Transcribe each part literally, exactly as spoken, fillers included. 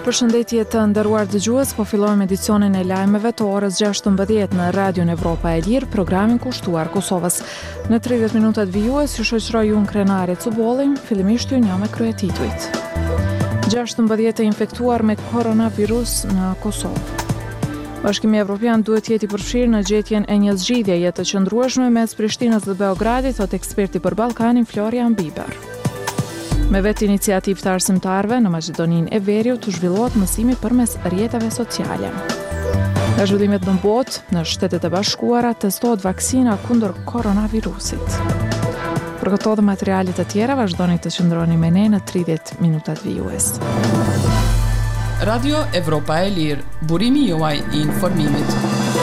Përshëndetje të nderuar dëgjues, po fillojmë edicionin e lajmeve të orës gjashtëmbëdhjetë në Radion Evropa e Lirë, programin kushtuar Kosovës. Në tridhjetë minutat vijues ju shoqëroj unë Krenare Cubolli, fillimisht ju një me kryetituajt. gjashtëmbëdhjetë të infektuar me koronavirus në Kosovë. Bashkimi Evropian duhet jeti përfshirë në gjetjen e një zgjidhjeje të qëndrueshme mes Prishtinës dhe Beogradit, thot eksperti për Ballkanin Florian Biber. Me vetë iniciativë të arsimtarëve në Maqedoninë e Veriut të zhvillohet mësimi përmes rrjeteve sociale. Nga zhvillimet në botë, në Shtetet e Bashkuara testohet vaksina kundër koronavirusit. Për këto dhe materialet të tjera vazhdoni të qëndroni me ne në tridhjetë minutat vijues. Radio Evropa e Lirë, burimi juaj i informimit.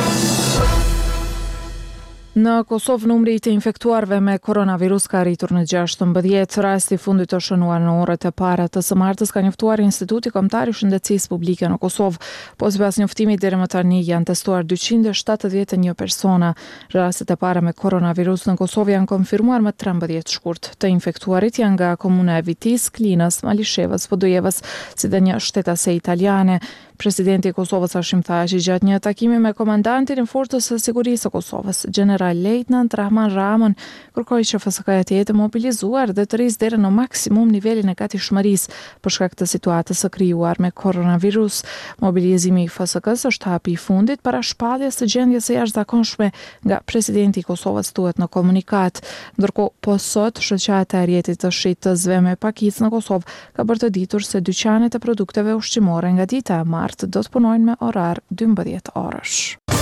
Në Kosovë numri i të infektuarve me koronavirus ka arritur në gjashtëmbëdhjetë. Rasti i fundit të shënuar në orët e para të së martës ka njoftuar Instituti Kombëtar i Shëndetësisë Publike në Kosovë. Po sipas njoftimit deri më tani janë testuar dyqind e shtatëdhjetë e një persona. Rastet e para me koronavirus në Kosovë janë konfirmuar më trembëdhjetë shkurt. Të infektuarit janë nga komuna e Vitis, Klinës, Malishevës, Podujevës, si dhe një shtetase italiane. Presidenti i Kosovës Hashim Thaçi gjatë një takimi me komandantin e Forcës së Sigurisë së Kosovës, General Lejtnant Rahman Ramon, kërkoi që F S K-ja të jetë mobilizuar dhe të rrisë deri në maksimum nivelin e gatishmërisë për shkak të situatës së krijuar me koronavirus. Mobilizimi i F S K-s është hapi i fundit para shpalljes së gjendjes së jashtëzakonshme nga presidenti i Kosovës, thuhet në komunikat. Ndërkohë, po sot shoqata e rrjetit të shitësve me pakicë në Kosovë ka bërë të ditur se dyqanet e produkteve ushqimore nga dita e martë do të punojnë me orar dymbëdhjetë orësh.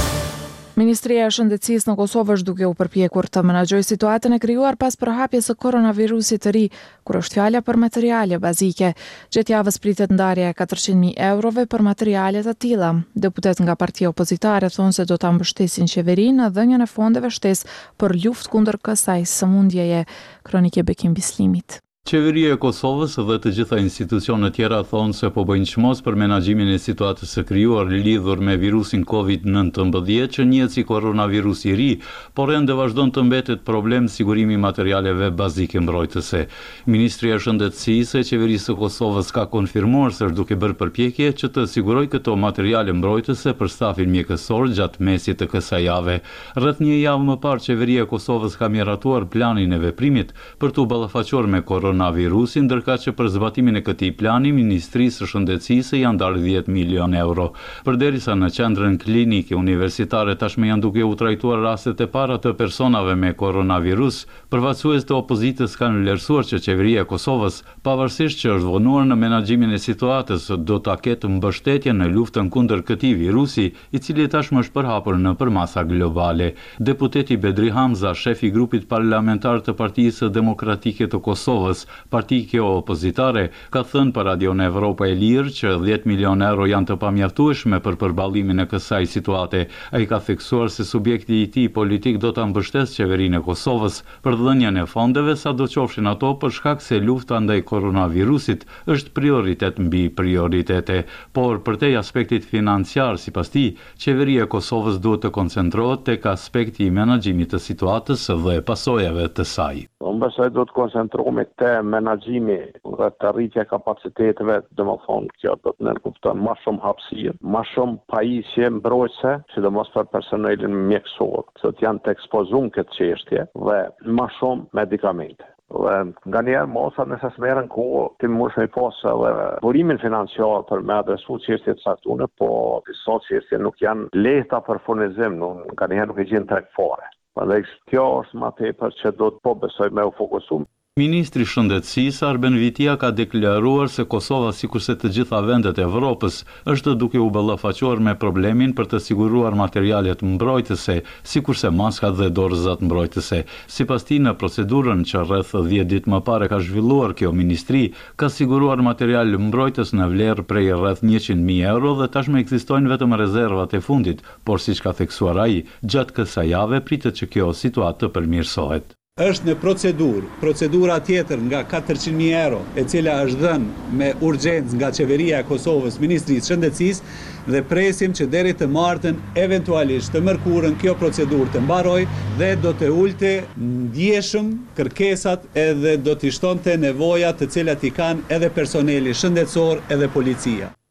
Ministria e Shëndetësisë në Kosovë është duke u përpjekur të menaxhojë situatën e krijuar pas përhapjes së koronavirusit të ri, kur është fjala për materiale bazike. Gjatë javës pritet ndarja e katërqind mijë eurove për materiale të tilla. Deputet nga partia opozitare thonë se do ta mbështesin qeverinë në dhënien e fondeve shtesë për luftë kundër kësaj sëmundjeje. Kronike Bekim Bislimit. Qeveria e Kosovës dhe të gjitha institucionet tjera thonë se po bëjnë çmos për menaxhimin e situatës së krijuar lidhur me virusin kovid nëntëmbëdhjetë që njihet si koronavirus i ri, por ende vazhdon të mbetet problem sigurimi i materialeve bazike mbrojtëse. Ministria e Shëndetësisë e Qeverisë së Kosovës ka konfirmuar se është duke bërë përpjekje që të sigurojë këto materiale mbrojtëse për stafin mjekësor gjatë mesit të kësaj jave. Rreth një javë më parë, Qeveria e Kosovës ka miratuar planin e veprimit për të ballafaqur me koronavirusin koronavirusin, ndërka që për zbatimin e këtij plani Ministrisë së Shëndetësisë janë dalë dhjetë milion euro. Përderisa në qendrën klinike universitare tashmë janë duke u trajtuar rastet e para të personave me koronavirus, përfaqësues të opozitës kanë vlerësuar që qeveria e Kosovës, pavarësisht që është vonuar në menaxhimin e situatës, do ta ketë mbështetje në luftën kundër këtij virusi, i cili tashmë është përhapur nëpër masa globale. Deputeti Bedri Hamza, shefi i grupit parlamentar të Partisë Demokratike të Kosovës, parti kjo opozitare, ka thënë për Radion Evropa e Lirë që dhjetë milion euro janë të pamjaftueshme për përballimin e kësaj situate. Ai ka theksuar se subjekti i tij politik do ta mbështesë qeverinë e Kosovës për dhënien e fondeve sadoqofshin ato për shkak se lufta ndaj koronavirusit është prioritet mbi prioritete. Por përtej aspektit financiar, sipas tij, qeveria e Kosovës duhet të koncentrohet tek aspekti i menaxhimit të situatës dhe pasojave të saj. Unë besoj do të koncentrohemi te menaxhimi dhe të rritja kapaciteteve, domethënë kjo do të nënkupton më shumë hapësirë, më shumë pajisje mbrojtëse, sidomos për personelin mjekësor, që të janë të ekspozuar këtë çështje dhe më shumë medikamente. Dhe nga njerë mosa nëse smerën kohë të mos me pasë dhe burimin financiar për me adresu çështjet saktune, po disa çështje nuk janë lehta për furnizim, nga njerë nuk e gjenë treg fare. Dhe kjo është më tepër që do të po besoj me u fokusu. Ministri i Shëndetësisë Arben Vitia ka deklaruar se Kosova, sikurse të gjitha vendet e Evropës, është duke u ballafaquar me problemin për të siguruar materialet mbrojtëse, sikurse maskat dhe dorëzat mbrojtëse. Sipas tij, në procedurën që rreth dhjetë ditë më parë ka zhvilluar kjo ministri, ka siguruar material mbrojtës në vlerë prej rreth njëqind mijë euro dhe tashmë ekzistojnë vetëm rezervat e fundit, por siç ka theksuar ai, gjatë kësaj jave pritet që kjo situatë të përmirësohet. Është në procedurë, procedura tjetër nga katërqind mijë euro, e cila është dhënë me urgjencë nga qeveria e Kosovës, Ministrisë së Shëndetësisë dhe presim që deri të martën eventualisht të mërkurën kjo procedurë të mbaroj dhe do të ulte ndjeshëm kërkesat edhe do të shtonte nevojat të cilat i kanë edhe personeli shëndetësor edhe policia.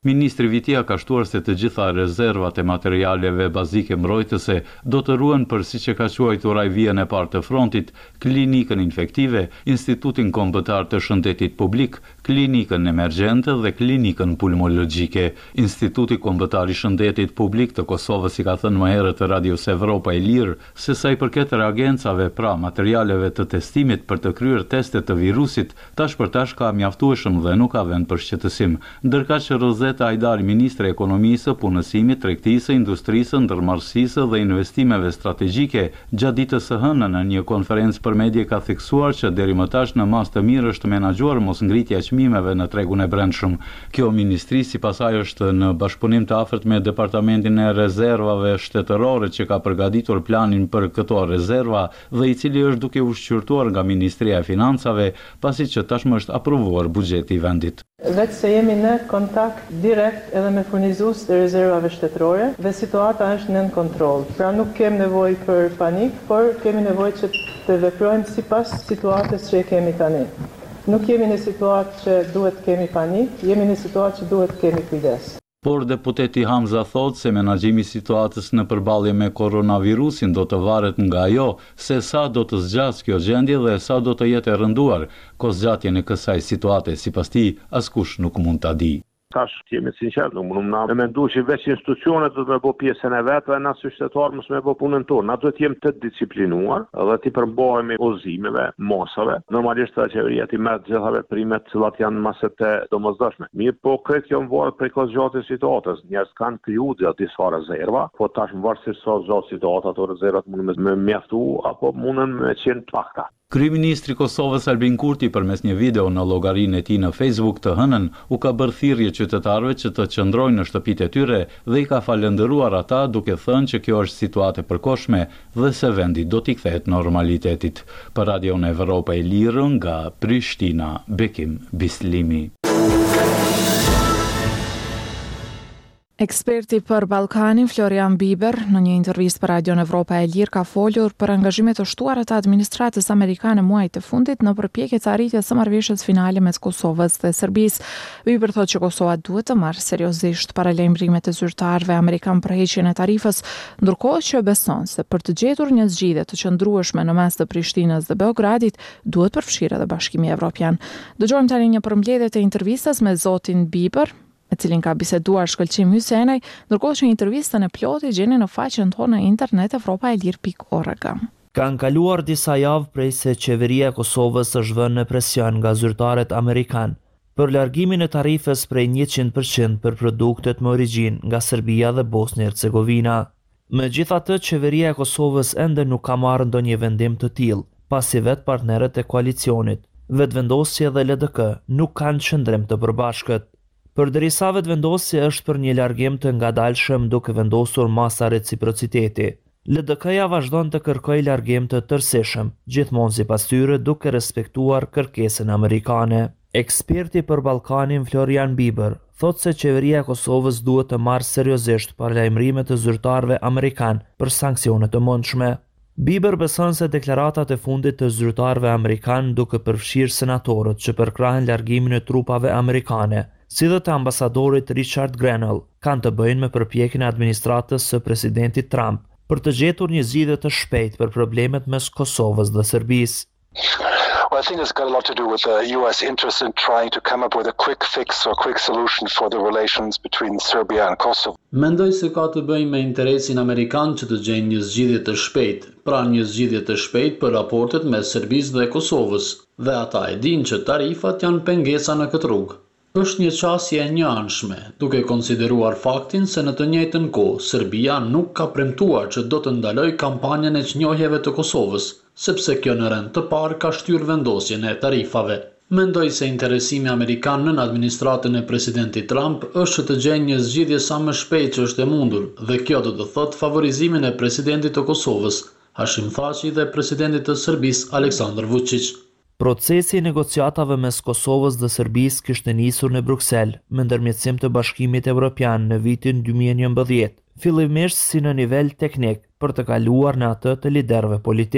Ministri Vitia ka shtuar se të gjitha rezervat e materialeve bazike mbrojtëse do të ruhen për siç e ka quajtur ai vijën e parë të frontit, klinikën infektive, Institutin Kombëtar të Shëndetit Publik, klinikën emergjente dhe klinikën pulmologjike. Instituti Kombëtar i Shëndetit Publik të Kosovës i ka thënë më herët të Radios Evropa e Lirë se sa i përket reagencave, pra materialeve të testimit për të kryer teste të virusit, tash për tash ka mjaftueshëm dhe nuk ka vend për shqetësim, ndërkaq që Rozeta Ajdari, ministre e ekonomisë, punësimit, tregtisë, industrisë, ndërmarrësisë dhe investimeve strategjike, gjatë ditës së hënë në një konferencë për media ka theksuar që deri më tash në mas të mirë është menaxhuar mosngritja e çmimeve në tregun e brendshëm. Kjo ministri sipas saj është në bashkëpunim të afërt me Departamentin e Rezervave Shtetërore që ka përgatitur planin për këto rezerva dhe i cili është duke ushqyrtuar nga Ministria e Financave, pasi që tashmë është aprovuar buxheti i vendit. Vetë se jemi në kontakt direkt edhe me furnizues të rezervave shtetërore dhe situata është nën kontroll. Pra nuk kemi nevojë për panik, por kemi nevojë që të veprojmë sipas situatës që e kemi tani. Nuk jemi në situatë që duhet kemi panik, jemi në situatë që duhet kemi kujdes. Por deputeti Hamza thot se menaxhimi i situatës në përballje me koronavirusin do të varet nga ajo se sa do të zgjasë kjo gjendje dhe sa do të jetë e rënduar. Kohëzgjatjen e kësaj situate sipas tij askush nuk mund ta di. Tash jemi sinqert, nuk mundum na me mendu që veç institucionet do të bëjë pjesën e vet, dhe na si qytetarë mos me bëj punën tonë. Na duhet jemi të disciplinuar dhe të përmbahemi udhëzimeve, mosave. Normalisht ta qeveria ti merr të gjitha veprimet që cilat janë masë të domosdoshme. Mirë, po kreet kjo varet prej kozgjatjes së situatës. Njerëz kanë krijuar disa rezerva, po tash varësisht sa zgjat situata ato rezervat mundën me mjaftu apo mundën me qenë të pakta. Kryeministri i Kosovës Albin Kurti përmes një video në llogarinë e tij në Facebook të hënën u ka bërë thirrje qytetarëve që të qëndrojnë në shtëpitë e tyre dhe i ka falendëruar ata duke thënë që kjo është situatë e përkohshme dhe se vendi do t'i kthehet normalitetit. Për Radion Evropa e Lirë nga Prishtina, Bekim Bislimi. Eksperti për Ballkanin Florian Bieber në një intervistë për Radion Evropa e Lirë ka folur për angazhimet të shtuara të administratës amerikane muajit të fundit në përpjekje të arritjes së marrëveshjes finale mes Kosovës dhe Serbisë. Bieber thotë që Kosova duhet të marrë seriozisht paralajmërimet e zyrtarëve amerikan për heqjen e tarifës, ndërkohë që beson se për të gjetur një zgjidhje të qëndrueshme në mes të Prishtinës dhe Beogradit duhet përfshirë edhe Bashkimi Evropian. Dëgjojmë tani një përmbledhje të intervistës me zotin Bieber, e cilin ka biseduar Shkëlqim Hysenaj, ndërkohë që intervistën e plotë gjeni në faqen tonë në internet evropa e lirë pikë org. Kanë kaluar disa javë prej se qeveria e Kosovës është vënë në presion nga zyrtarët amerikan për largimin e tarifës prej njëqind përqind për produktet me origjinë nga Serbia dhe Bosnjë-Hercegovina. Megjithatë, qeveria e Kosovës ende nuk ka marrë ndonjë vendim të tillë, pasi vetë partnerët e koalicionit, Vetëvendosje dhe L D K nuk kanë qëndrim të përbashkët. Përderisa vetëvendosje është për një largim të ngadalshëm duke vendosur masa reciprociteti, L D K-ja vazhdon të kërkojë largim të tërësishëm, gjithmonë sipas tyre duke respektuar kërkesën amerikane. Eksperti për Ballkanin Florian Bieber thotë se qeveria e Kosovës duhet të marrë seriozisht paralajmërimet e zyrtarëve amerikan për sanksione të mundshme. Bieber beson se deklaratat e fundit të zyrtarëve amerikan duke përfshirë senatorët që përkrahen largimin e trupave amerikane, si dhe të ambasadorit Richard Grenell, kanë të bëjnë me përpjekjen e administratës së presidentit Trump për të gjetur një zgjidhje të shpejtë për problemet mes Kosovës dhe Serbisë. Well, I think it's got a lot to do with the U S interest in trying to come up with a quick fix or quick solution for the relations between Serbia and Kosovo. Mendoj se ka të bëjë me interesin amerikan që të gjejnë një zgjidhje të shpejtë, pra një zgjidhje të shpejtë për raportet mes Serbisë dhe Kosovës, dhe ata e dinë që tarifat janë pengesa në këtë rrugë. Është një qasje e njëanshme, duke konsideruar faktin se në të njëjtën kohë Serbia nuk ka premtuar që do të ndalojë kampanjën e çnjohjeve të Kosovës, sepse kjo në rend të parë ka shtyrë vendosjen e tarifave. Mendoj se interesimi amerikan në administratën e presidentit Trump është që të gjejë një zgjidhje sa më shpejt që është e mundur, dhe kjo do të thotë favorizimin e presidentit të Kosovës, Hashim Thaçi, dhe presidentit të Serbisë Aleksandar Vučić. Procesi i negociatave mes Kosovës dhe Serbisë kishte nisur në Bruksel me ndërmjetësim të Bashkimit Evropian në vitin dy mijë e njëmbëdhjetë, fillimisht si në nivel teknik për të kaluar në atë të liderëve politik.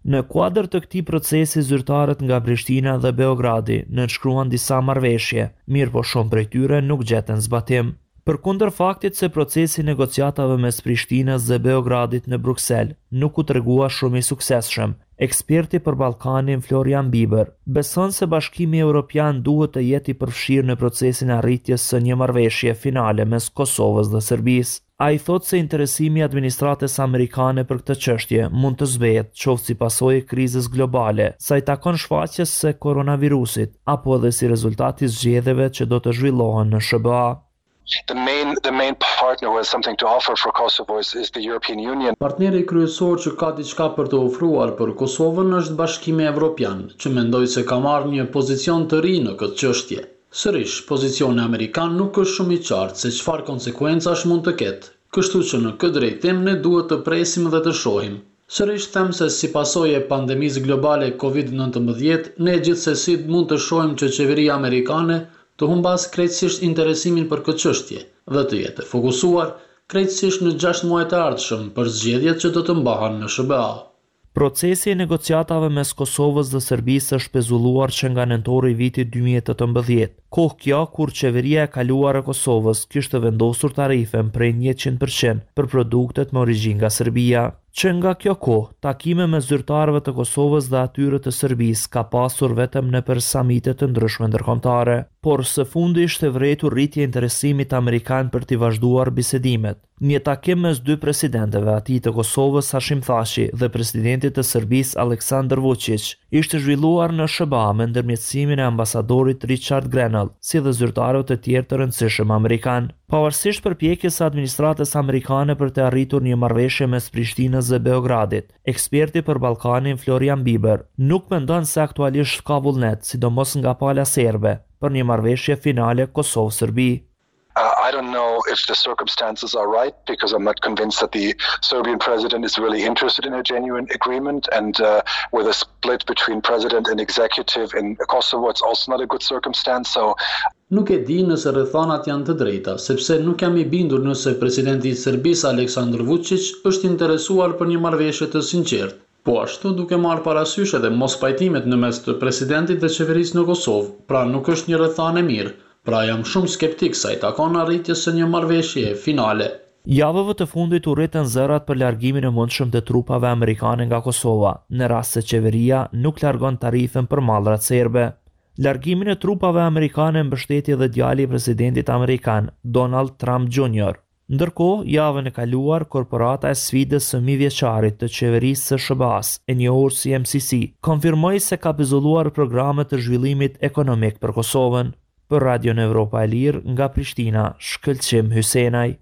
Në kuadër të këtij procesi zyrtarët nga Prishtina dhe Beogradi nënshkruan disa marrëveshje, mirë po shumë prej tyre nuk gjeten zbatim. Përkundër faktit se procesi negociatave mes Prishtinës dhe Beogradit në Bruksel nuk u tregua shumë i suksesshëm, eksperti për Ballkanin Florian Biber beson se Bashkimi Evropian duhet të jetë i përfshirë në procesin e arritjes së një marrëveshje finale mes Kosovës dhe Serbisë. A i thot se interesimi administratës amerikane për këtë çështje mund të zbehet qoftë si pasojë e krizës globale, sa i takon shfaqjes së koronavirusit, apo edhe si rezultati i zgjedhjeve që do të zhvillohen në S B A. The main, the main partner who has something to offer for Kosovo is, is the European Union. Partneri kryesor që ka diçka për të ofruar për Kosovën është Bashkimi Evropian, që mendoj se ka marrë një pozicion të ri në këtë çështje. Sërish, pozicioni amerikan nuk është shumë i qartë se çfarë konsekuencash mund të ketë, kështu që në këtë drejtim ne duhet të presim dhe të shohim. Sërish them se si pasojë e pandemisë globale covid nëntëmbëdhjetë, ne gjithsesi mund të shohim që qeveria amerikane të humbas krejtësisht interesimin për këtë çështje dhe të jetë fokusuar krejtësisht në gjashtë muajt e ardhshëm për zgjedhjet që do të mbahen në S B A. Procesi i negociatave mes Kosovës dhe Serbisë është pezulluar që nga nëntori i vitit dy mijë e tetëmbëdhjetë, kohë kjo kur qeveria e kaluar e Kosovës kishte vendosur tarifen prej njëqind përqind për produktet me origjinë nga Serbia. Që nga kjo kohë, takime me zyrtarëve të Kosovës dhe atyre të Serbisë ka pasur vetëm nëpër samite të ndryshme ndërkombëtare, por së fundi ishte vërejtur rritje interesimit amerikan për t'i vazhduar bisedimet. Një takim mes dy presidenteve, atij të Kosovës Hashim Thaçi dhe presidentit të Serbisë Aleksandar Vučić, ishte zhvilluar në S B A me ndërmjetësimin e ambasadorit Richard Grenell, si dhe zyrtarëve të tjerë të rëndësishëm amerikan. Pavarësisht përpjekjes së administratës amerikane për të arritur një marrëveshje mes Prishtinës dhe Beogradit, eksperti për Ballkanin Florian Biber nuk mendon se aktualisht ka vullnet, sidomos nga pala serbe, për një marrëveshje finale Kosovë-Serbi. Uh, I don't know if the circumstances are right because I'm not convinced that the Serbian president is really interested in a genuine agreement, and uh, with a split between president and executive in Kosovo, it's also not a good circumstance. So nuk e di nëse rrethanat janë të drejta, sepse nuk jam i bindur nëse presidenti i Serbisë Aleksandar Vučić është interesuar për një marrëveshje të sinqertë. Po ashtu duke marrë parasysh edhe mos pajtimet në mes të presidentit dhe qeverisë në Kosovë, pra nuk është një rrethanë e mirë. Pra jam shumë skeptik sa i takon arritjes së një marrëveshje finale. Javëve të fundit u rritën zërat për largimin e mundshëm të trupave amerikane nga Kosova, në rast se qeveria nuk largon tarifen për mallrat serbe. Largimin e trupave amerikane mbështeti edhe djali i presidentit amerikan, Donald Trump Junior Ndërkohë, javën e kaluar, korporata e sfidës së mijëvjeçarit të qeverisë së S B A-s, e njohur si M C C, konfirmoi se ka pezulluar programe të zhvillimit ekonomik për Kosovën. Për Radio Evropa e Lirë nga Prishtina, Shkëlqim Hysenaj.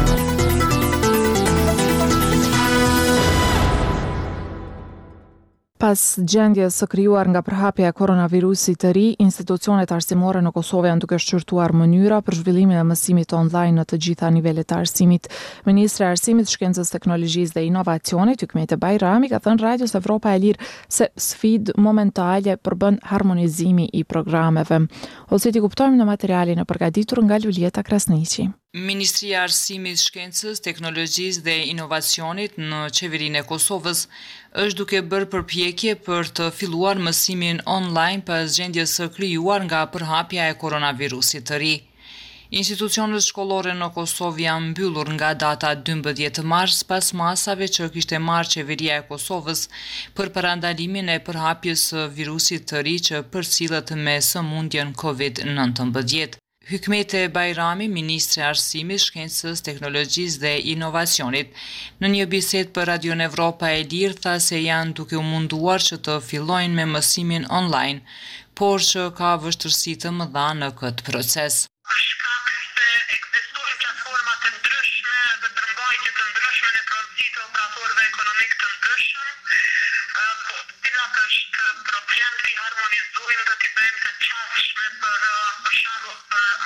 Pas gjendjes së krijuar nga përhapja e koronavirusit të ri, institucionet arsimore në Kosovë janë duke shqyrtuar mënyra për zhvillimin e mësimit online në të gjitha nivelet të arsimit. Ministri i Arsimit, Shkencës, Teknologjisë dhe Inovacionit, Hykmete Bajrami, ka thënë Radios Evropa e Lirë se sfidë momentale përbën harmonizimi i programeve. Ose ti kuptojmë në materialin e përgatitur nga Lulieta Krasniqi. Ministria e Arsimit, Shkencës, Teknologjisë dhe Inovacionit në qeverinë e Kosovës është duke bërë përpjekje për të filluar mësimin online pas gjendjes së krijuar nga përhapja e koronavirusit të ri. Institucionet shkollore në Kosovë janë mbyllur nga data dymbëdhjetë mars pas masave që kishte marrë qeveria e Kosovës për parandalimin e përhapjes së virusit të ri që përcillet me sëmundjen covid nëntëmbëdhjetë. Hykmete Bajrami, Ministri i Arsimit, Shkencës, Teknologjisë dhe Inovacionit, në një bisedë për Radio Evropa e Lirë tha se janë duke u munduar që të fillojnë me mësimin online, por që ka vështirësi të mëdha në këtë proces. Për shkak se ekzistojnë platforma të ndryshme dhe përmbajtje të ndryshme në prodhësi të operatorëve ekonomik të ndryshëm, po cilat është problem të harmonizojmë dhe të bëjmë të qasshme për për shembull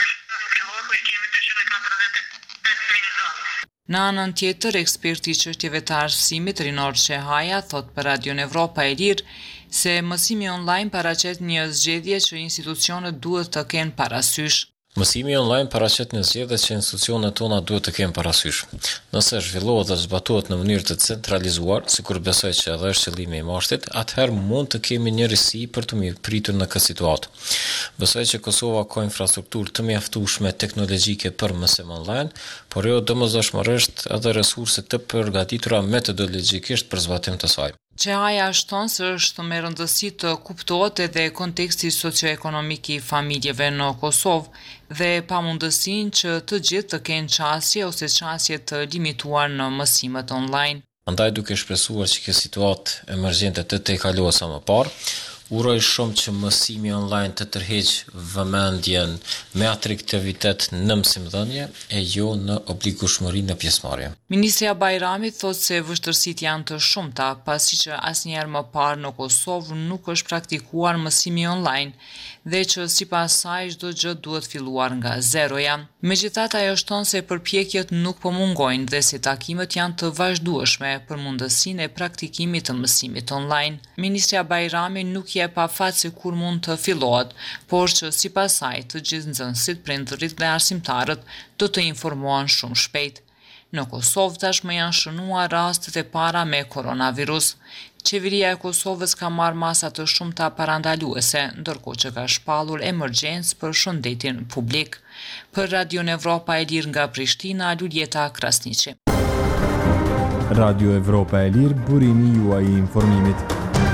Në anën tjetër, eksperti i çështjeve të arsimit Rinor Shehaja thot për Radio Evropa e Lirë se mësimi online paraqet një zgjedhje që institucionet duhet të kenë parasysh. Mësimi online paraqet në zgjedhje që institucionet tona duhet të kenë parasysh. Nëse zhvillohet dhe zbatohet në mënyrë të centralizuar, sikur besoj që edhe është qëllimi i mashtit, atëherë mund të kemi një risi për të mirëpritur në këtë situatë. Besoj që Kosova ka infrastrukturë të mjaftueshme teknologjike për mësim online, por jo domosdoshmërisht edhe resurse të përgatitura metodologjikisht për zbatim të saj. Qehaja shton se është me rëndësi të kuptohet edhe konteksti socioekonomik i familjeve në Kosovë dhe pamundësinë që të gjithë të kenë qasje ose qasje të limituar në mësimet online. Andaj duke shpresuar që kjo situatë emergjente të tejkalohet sa më parë, uroj shumë që mësimi online të tërheqë vëmendjen me atraktivitet në mësimdhënie e jo në obligueshmëri në pjesëmarrje. Ministria Bajrami thotë se vështirësitë janë të shumta, pasi që asnjëherë më parë në Kosovë nuk është praktikuar mësimi online dhe që sipas saj çdo gjë duhet filluar nga zeroja. Megjithatë, ajo shton se përpjekjet nuk po mungojnë dhe se takimet janë të vazhdueshme për mundësinë e praktikimit të mësimit online. Ministria Bajrami nuk jep pafat se kur mund të fillohet, por që sipas saj të gjithë nxënësit, prindërit dhe arsimtarët do të informohen shumë shpejt. Në Kosovë tashmë janë shënuar rastet e para me koronavirus. Qeveria e Kosovës ka marrë masa të shumta parandaluese, ndërkohë që ka shpallur emergjencë për shëndetin publik. Për Radio Evropa e Lirë nga Prishtina, Luljeta Krasniqi. Radio Evropa e Lirë, burimi juaj i informimit.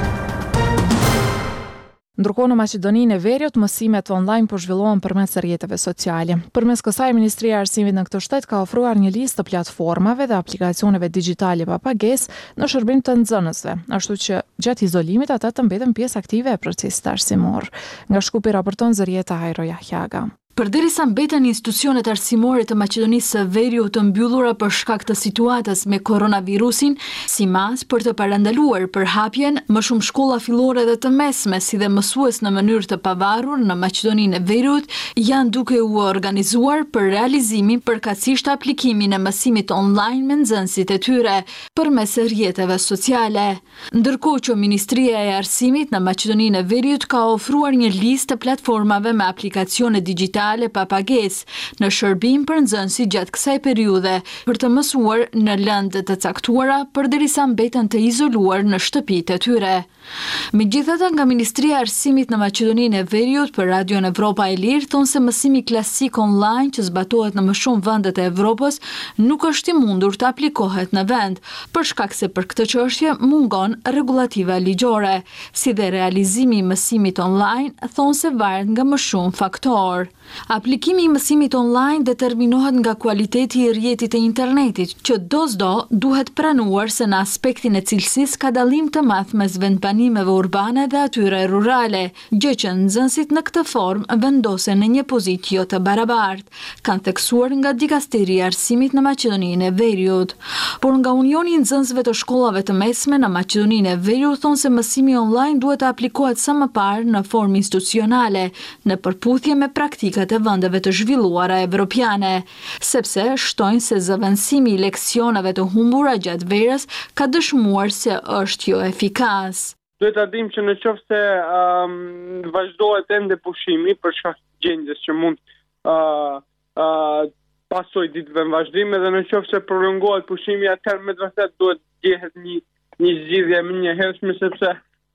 Ndërkohë në Maqedoninë e Veriut, mësimet online po zhvillohen përmes rrjeteve sociale. Përmes kësaj, Ministria e Arsimit në këtë shtet ka ofruar një listë të platformave dhe aplikacioneve digjitale pa pagesë në shërbim të nxënësve, ashtu që gjatë izolimit ata të mbeten pjesë aktive e procesit arsimor. Nga Shkupi raporton Zërieta Hajro Jahjaga. Përderisa mbeten institucionet arsimore të Maqedonisë së Veriut të mbyllura për shkak të situatës me koronavirusin, si mas për të parandaluar përhapjen, më shumë shkolla fillore dhe të mesme, si dhe mësues në mënyrë të pavarur në Maqedoninë e Veriut, janë duke u organizuar për realizimin përkatësisht aplikimin e mësimit online me nxënësit e tyre përmes rrjeteve sociale. Ndërkohë që Ministria e Arsimit në Maqedoninë e Veriut ka ofruar një listë të platformave me aplikacione digjitale pa pagesë në shërbim për nxënësit gjatë kësaj periudhe për të mësuar në lëndë të caktuara përderisa mbeten të izoluar në shtëpitë e tyre. Megjithatë, nga Ministria e Arsimit në Maqedoninë e Veriut për Radio Evropa e Lirë thonë se mësimi klasik online që zbatohet në më shumë vendet e Evropës nuk është i mundur të aplikohet në vend, për shkak se për këtë çështje mungon rregullativa ligjore, si dhe realizimi i mësimit online thonë se varet nga më shumë faktorë. Aplikimi i mësimit online determinohet nga kualiteti i rrjetit të internetit, që do s'do duhet pranuar se në aspektin e cilësisë ka dallim të madh mes vendbanimeve urbane dhe atyre rurale, gjë që nxënësit në këtë formë vendosen në një pozitë jo të barabartë, kanë theksuar nga Dikasteria e Arsimit në Maqedoninë e Veriut. Por nga Unioni i Nxënësve të Shkollave të Mesme në Maqedoninë e Veriut thonë se mësimi online duhet të aplikohet sa më parë në formë institucionale, në përputhje me praktikat e vendeve të zhvilluara evropiane, sepse shtojnë se zëvendësimi i leksioneve të humbura gjatë verës ka dëshmuar se është jo efikas. Duhet ta dim që në qoftë se um, vazhdohet ende pushimi për shkak të gjendjes që mund uh, uh, pasojë ditëve në vazhdim, edhe në qoftë se prolongohet pushimi, atëherë me të vërtetë duhet gjehet një një zgjidhje më njëhershme, sepse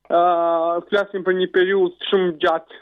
uh, flasim për një periudhë shumë gjatë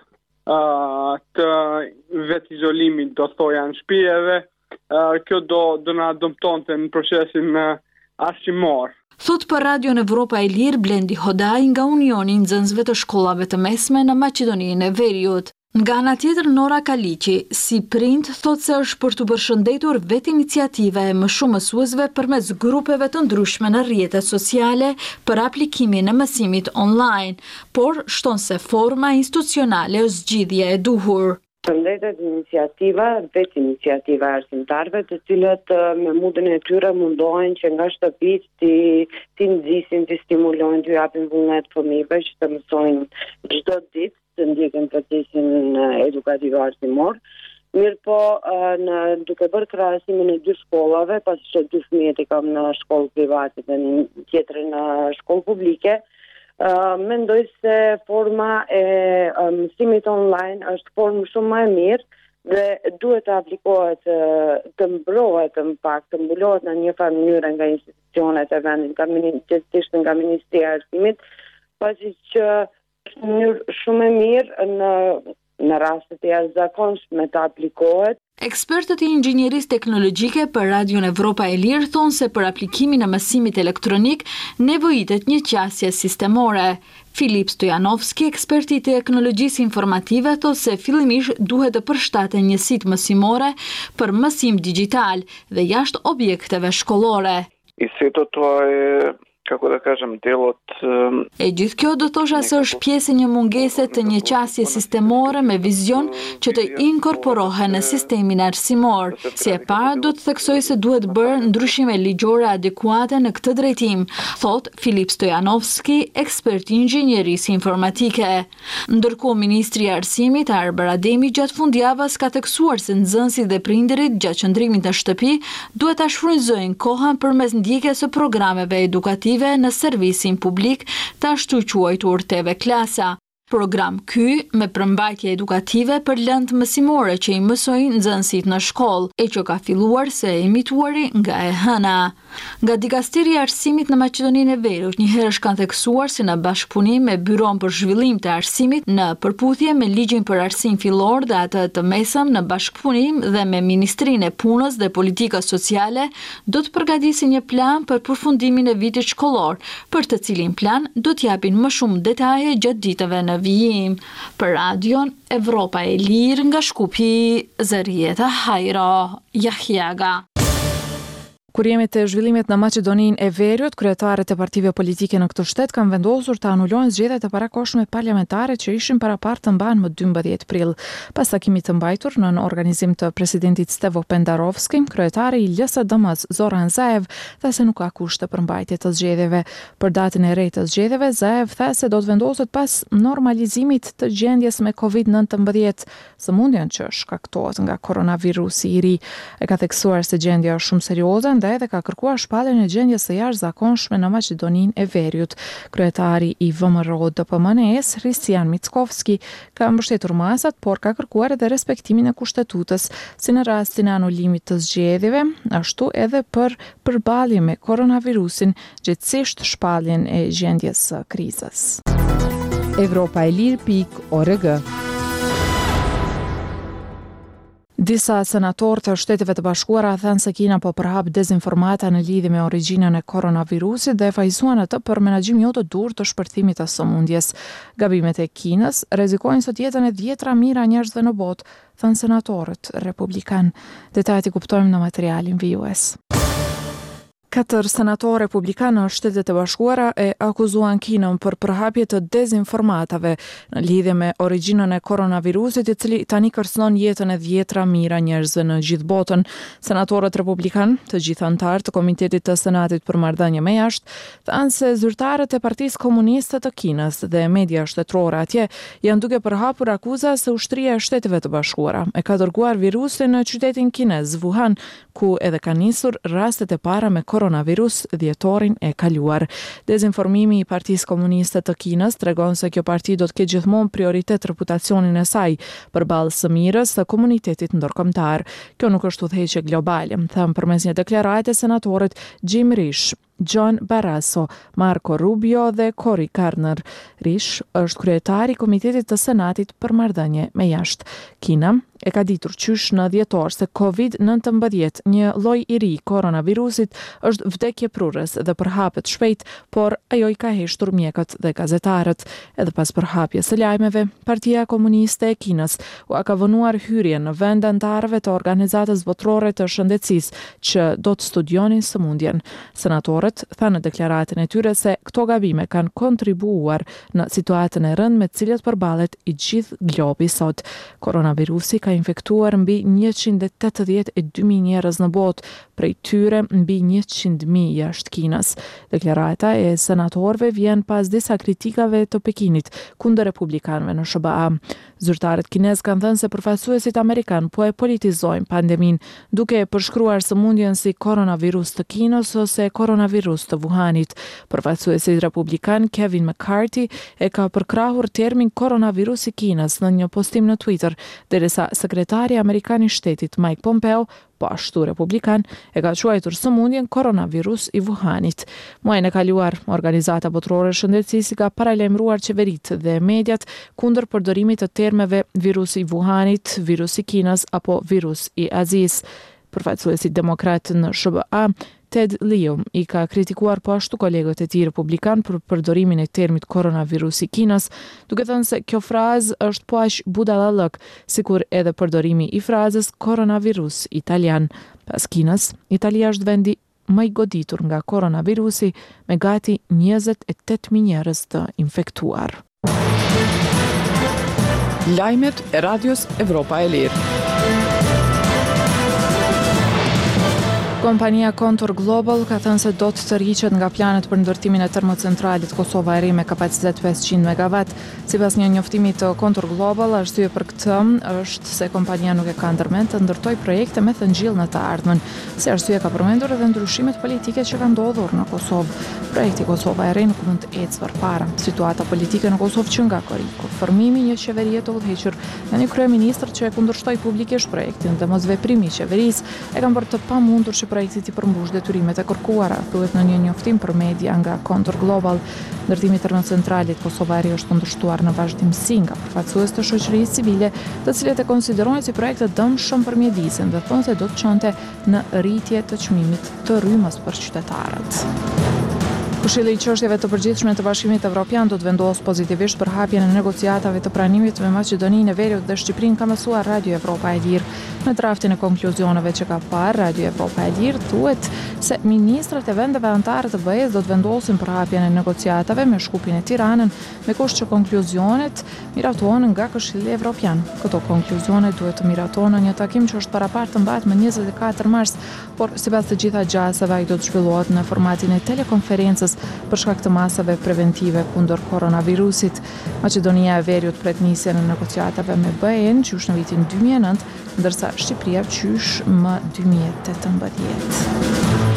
uh, të vetë izolimit, do thoja në shtëpi, edhe uh, kjo do do na dëmtonte në procesin uh, arsimor. Thot për Radio Evropa e Lirë Blendi Hodaj nga Unioni i Nxënësve të Shkollave të Mesme në Maqedoninë e Veriut. Nga ana tjetër, Nora Kaliqi, si prind, thot se është për të përshëndetur vetë iniciativa e më shumë mësuesve përmes grupeve të ndryshme në rrjetet sociale për aplikimin e mësimit online, por shton se forma institucionale është zgjidhja e duhur. Përshëndetet iniciativa, vetë iniciativa e arsimtarëve, të cilët me mundën e tyre mundohen që nga shtëpitë ti ti nxisin, ti stimulojnë, ti japin vullnet fëmijëve që të mësojnë çdo ditë, të ndjekin procesin edukativ arsimor. Mirë po, në, duke bërë krahasimin e dy shkollave, pasi që dy fëmijët i kam në shkollë private dhe një tjetër në shkollë publike, Uh, mendoj se forma e mësimit um, online është formë shumë më e mirë, dhe duhet të aplikohet, të mbrohet në pak, të mbulohet në një farë mënyrë nga institucionet e vendit, nga gjithësisht nga Ministria e Arsimit, pasi që është në mënyrë shumë e mirë në në rastet e jashtëzakonshme të aplikohet. Ekspertët e inxhinierisë teknologjike për Radion Evropa e Lirë thonë se për aplikimin e mësimit elektronik nevojitet një qasje sistemore. Filip Stojanovski, eksperti i teknologjisë informative, thotë se fillimisht duhet të përshtaten njësitë mësimore për mësim digjital dhe jashtë objekteve shkollore. I sve to to je, kako da kažem, delot... E gjithë kjo do thosha se është pjesë e një mungese të një qasje sistemore me vizion që të inkorporohen në sistemin arsimor. Si e parë, do të theksoj se duhet bërë ndryshime ligjore adekuate në këtë drejtim, thot Filip Stojanovski, ekspert i inxhinierisë informatike. Ndërkohë, Ministri i Arsimit Arber Ademi gjatë fundjavës ka theksuar se nxënësit dhe prindërit gjatë qëndrimit në shtëpi duhet ta shfrytëzojnë kohën përmes ndjekjes së programeve edukative në servisin publik të ashtu quajtur T V Klasa. Program ky me përmbajtje edukative për lëndë mësimore që i mësojnë nxënësit në shkollë, e që ka filluar se emituari nga e hëna. Nga Dikasteri i Arsimit në Maqedoninë e Veriut njëherë është kanë theksuar se në bashkëpunim me Byron për Zhvillim të Arsimit në përputhje me ligjin për arsim fillor dhe atë të mesëm në bashkëpunim dhe me Ministrinë e Punës dhe Politikës Sociale do të përgatisin një plan për përfundimin e vitit shkollor, për të cilin plan do t'japin më shumë detaje gjatë ditëve në vijim. Për Radion Evropa e Lirë nga Shkupi, Zërieta Hajro, Jahjaga. Kur jemi të zhvillimet në Maqedoninë e Veriut, kryetarët e partive politike në këtë shtet kanë vendosur të anulojnë zgjedhjet e parakohshme parlamentare që ishin parapar të mbahen më dymbëdhjetë prill. Pas takimit të mbajtur në organizim të presidentit Stevo Pendarovski, kryetari i L S D M-s Zoran Zaev tha se nuk ka kushte për mbajtje të zgjedhjeve. Për datën e re të zgjedhjeve, Zaev tha se do të vendoset pas normalizimit të gjendjes me covid nëntëmbëdhjetë, sëmundjen që shkaktohet nga koronavirusi i ri. E ka theksuar se gjendja është shumë serioze dhe edhe ka kërkuar shpalljen e gjendjes së jashtëzakonshme në Maqedoninë e Veriut. Kryetari i V M R O D P M N E-s, Hristijan Mickovski, ka mbështetur masat, por ka kërkuar edhe respektimin e kushtetutës, si në rastin e anulimit të zgjedhjeve, ashtu edhe për përballje me koronavirusin, gjithsesi shpalljen e gjendjes së krizës. Evropa e Lirë pikë org. Disa senatorë të Shteteve të Bashkuara thanë se Kina po përhap dezinformata në lidhje me origjinën e koronavirusit dhe fajsuan atë për menaxhim jo të dur të shpërthimit të sëmundjes. Gabimet e Kinës rrezikojnë sot jetën e dhjetra mijëra njerëzve në botë, thanë senatorët republikan. Detajet i kuptojmë në materialin vijues. Katër senatorë republikanë në Shtetet e Bashkuara e akuzuan Kinën për përhapje të dezinformatave në lidhje me origjinën e koronavirusit, i cili tani kërcënon jetën e dhjetra mijëra njerëzve në gjithë botën. Senatorët republikanë, të gjithë anëtarë të Komitetit të Senatit për Marrëdhënie me Jashtë, thanë se zyrtarët e Partisë Komuniste të Kinës dhe media shtetërore atje janë duke përhapur akuza se ushtria e Shteteve të Bashkuara e ka dërguar virusin në qytetin kinez Wuhan, ku edhe ka nisur rastet e para me koronavirus dhjetorin e kaluar. Dezinformimi i Partisë Komuniste të Kinës tregon se kjo parti do të ketë gjithmonë prioritet reputacionin e saj përballë së mirës së komunitetit ndërkombëtar. Kjo nuk është udhëheqje globale, thënë përmes një deklarate senatorët Jim Risch, John Barrasso, Marco Rubio dhe Cory Gardner. Risch është kryetari i Komitetit të Senatit për Marrëdhënie me Jashtë. Kina e ka ditur qysh në dhjetor se covid nëntëmbëdhjetë, një lloj i ri koronavirusit, është vdekjeprurës dhe përhapet shpejt, por ajo i ka heshtur mjekët dhe gazetarët. Edhe pas përhapjes së lajmeve, Partia Komuniste e Kinës u ka vënuar hyrjen në vend anëtarëve të Organizatës Botërore të Shëndetësisë që do të studionin sëmundjen. Senatorët thanë në deklaratën e tyre se këto gabime kanë kontribuar në situatën e rëndë me të cilët përballet i gjithë globi sot. Koronavirusi ka infektuar mbi njëqind e tetëdhjetë e dy mijë njerëz në botë, prej tyre mbi njëqind mijë jashtë Kinës. Deklarata e senatorëve vjen pas disa kritikave të Pekinit kundër republikanëve në S B A. Zyrtarët kinez kanë thënë se përfaqësuesit amerikan po e politizojnë pandemin, duke përshkruar sëmundjen si koronavirus të Kinës ose koronavirus të Wuhanit. Përfaqësuesi republikan Kevin McCarthy e ka përkrahur termin koronavirus i Kinës në një postim në Twitter, derisa sekretari amerikan i shtetit Mike Pompeo, po ashtu republikan, e ka quajtur sëmundjen koronavirus i Wuhanit. Muajin e kaluar, Organizata Botërore e Shëndetësisë ka paralajmëruar qeveritë dhe mediat kundër përdorimit të termeve virus i Wuhanit, virus i Kinës apo virus i Azisë. Përfaqësuesi demokrat në S B A, Ted Lieu, i ka kritikuar po ashtu kolegët e tij republikan për përdorimin e termit koronavirus i Kinës, duke thënë se kjo frazë është po aq budallallëk, sikur edhe përdorimi i frazës koronavirus italian. Pas Kinës, Italia është vendi më i goditur nga koronavirusi me gati njëzet e tetë mijë njerëz të infektuar. Lajmet e Radios Evropa e Lirë. Kompania Contour Global ka thënë se do të tërhiqet nga planet për ndërtimin e termocentralit Kosova e Ri me kapacitet pesëqind megawatt. Sipas një njoftimi të Contour Global, arsye për këtë është se kompania nuk e ka ndërmend të ndërtojë projekte me thëngjell në të ardhmen. Si arsye ka përmendur edhe ndryshimet politike që kanë ndodhur në Kosovë. Projekti Kosova e Ri nuk mund të ecë përpara. Situata politike në Kosovë që nga korriku. Formimi një qeverie të udhëhequr nga një kryeministër që e kundërshtoi publikisht projektin dhe mosveprimi i qeverisë e kanë bërë të pamundur që projekti i përmbush detyrimet e kërkuara, thuhet në një njoftim për media nga Contour Global. Ndërtimi i termocentralit Kosova e Ri është kundërshtuar në vazhdimsi nga përfaqësues të shoqërisë civile, të cilët e konsiderojnë si projekte dëmshëm për mjedisin dhe thonë se do të çonte në rritje të çmimit të rrymës për qytetarët. Këshilli i çështjeve të përgjithshme të Bashkimit Evropian do të vendosë pozitivisht për hapjen e negociatave të pranimit me Maqedoninë e Veriut dhe Shqipërinë, ka mësuar Radio Evropa e Lirë. Në draftin e konkluzioneve që ka parë, Radio Evropa e Lirë thuhet se ministrat e vendeve anëtare të B E-s do të vendosin për hapjen e negociatave me Shkupin e Tiranën, me kusht që konkluzionet miratohen nga Këshilli Evropian. Këto konkluzionet duhet të miratohen në një takim që është parapartë të mbahet më njëzet e katër mars, por sipas të gjitha gjasave ai do të zhvillohet në formatin e telekonferencës për shkak të masave preventive kundër koronavirusit. Maqedonia e Veriut pret nisjen e negociatave me B E-n qysh në vitin dy mijë e nëntë, ndërsa Shqipëria qysh më dy mijë e tetëmbëdhjetë.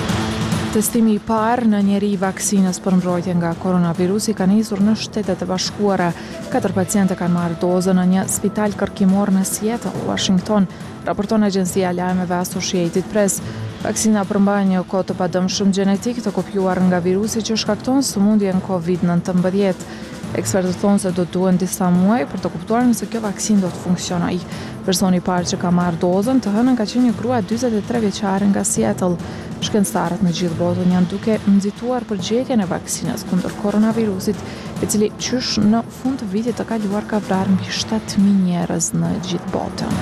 Testimi i parë në njeri i vaksinës për mbrojtje nga koronavirusi ka nisur në Shtetet e Bashkuara. Katër pacientë kanë marrë dozën në një spital kërkimor në Seattle, Washington, raporton agjencia e lajmeve Associated Press. Vaksina përmban një kod të padëmshëm gjenetik të kopjuar nga virusi që shkakton sëmundjen covid nëntëmbëdhjetë. Ekspertët thonë se do të duhen disa muaj për të kuptuar nëse kjo vaksinë do të funksionojë. Personi i parë që ka marrë dozën të hënën ka qenë një grua dyzet e tre vjeçare nga Seattle. Shkencëtarët në gjithë botën janë duke nxituar përgjegjën e vaksinës kundër koronavirusit, i cili qysh në fund të vitit të kaluar ka vrarë mbi shtatë mijë njerëz në gjithë botën.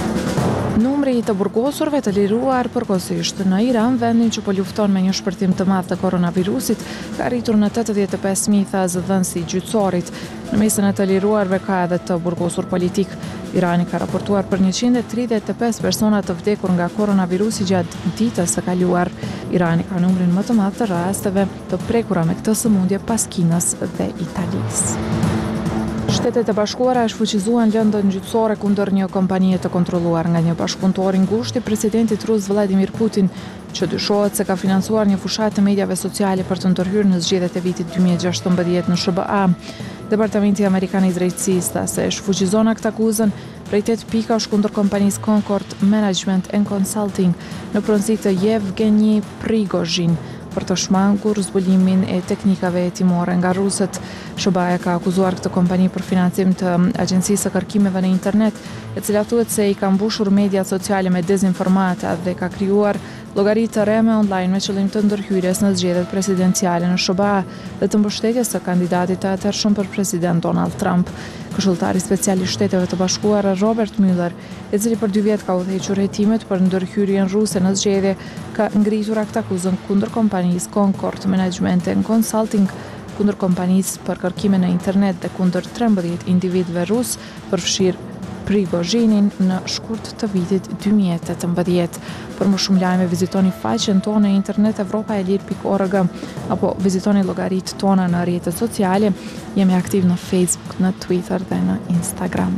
Numri i të burgosurve të liruar përkohësisht në Iran, vendin që po lufton me një shpërthim të madh të koronavirusit, ka arritur në tetëdhjetë e pesë mijë, tha zëdhënësi i gjyqësorit. Në mesin e të liruarve ka edhe të burgosur politik. Irani ka raportuar për njëqind e tridhjetë e pesë persona të vdekur nga koronavirusi gjatë ditës së kaluar. Irani ka numrin më të madh të rasteve të prekura me këtë sëmundje pas Kinës dhe Italisë. Shtetet e Bashkuara e shfuqizuan lëndën gjyqësore kundër një kompanie të kontrolluar nga një bashkëpunëtor i ngushtë i presidentit rus Vladimir Putin, që dyshohet se ka financuar një fushat të mediave sociale për të ndërhyrë në zgjedhjet e vitit dy mijë e gjashtëmbëdhjetë në S B A. Departamenti Amerikan i Drejtësisë tha se shfuqizon akt akuzën prej tetë pikash kundër kompanisë Concord Management and Consulting në pronësi të Yevgeny Prigozhin për të shmangur zbulimin e teknikave hetimore nga rusët. S B A ka akuzuar këtë kompani për financim të agjencisë së kërkimeve në internet, e cila thuhet se i ka mbushur mediat sociale me dezinformata dhe ka krijuar llogari të reme online me qëllim të ndërhyrjes në zgjedhjet presidenciale në S B A dhe të mbështetjes së kandidatit të atëhershëm për president Donald Trump. Këshilltari special i Shteteve të Bashkuara Robert Mueller, i cili për dy vjet ka udhëhequr hetimet për ndërhyrjen ruse në zgjedhje, ka ngritur akt akuzën kundër kompanisë Concord Management and Consulting, kundër kompanisë për kërkime në internet dhe kundër trembëdhjetë individëve rus, përfshirë Prigozhinin në shkurt të vitit dy mijë e tetëmbëdhjetë. Për më shumë lajme vizitoni faqen tonë në internet evropa e lirë pikë org apo vizitoni llogaritë tona në rrjetet sociale. Jemi aktiv në Facebook, në Twitter dhe në Instagram.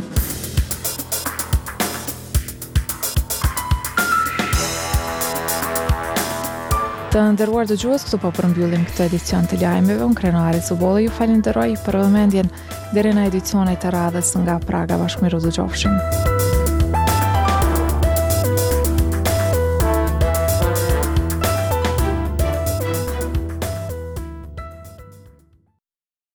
Të nderuar dëgjues, këtu po përmbyllim këtë edicion të lajmeve. Unë Krenari Cubolli ju falenderoj për vëmendjen deri në edicionet e radhës nga Praga. Bashkëmiru dëgjofshim.